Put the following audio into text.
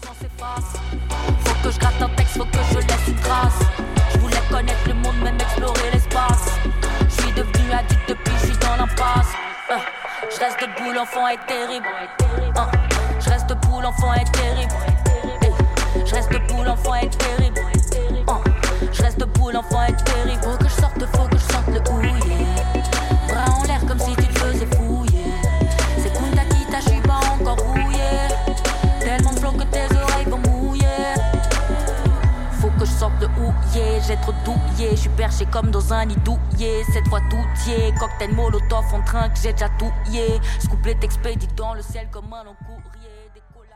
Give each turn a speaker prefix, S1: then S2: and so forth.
S1: temps s'efface. Faut que je gratte un texte, faut que je laisse une trace. Je voulais connaître le monde, même explorer l'espace. Je suis devenu addict depuis, je suis dans l'impasse. Je reste debout, l'enfant est terrible. Je reste debout, l'enfant est terrible. Je reste debout, l'enfant est terrible. Je reste debout, l'enfant est terrible. Faut que je sorte le houillé. Bras en l'air comme si tu te faisais fouiller. C'est Kunta Kita, je suis pas encore rouillé. Tellement de flow que tes oreilles vont mouiller. Faut que je sorte le houillé, j'ai trop douillé. Je suis perché comme dans un nid douillé. Cette fois tout y est, cocktail molotov en train que j'ai déjà touillé. Ce couplet t'expédie dans le ciel comme un long courrier.